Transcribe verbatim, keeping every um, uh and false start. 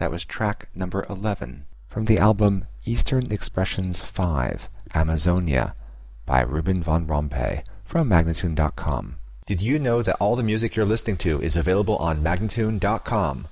That was track number eleven from the album Eastern Expressions five, Amazonia, by Ruben von Rompuy from Magnatune dot com. Did you know that all the music you're listening to is available on Magnatune dot com?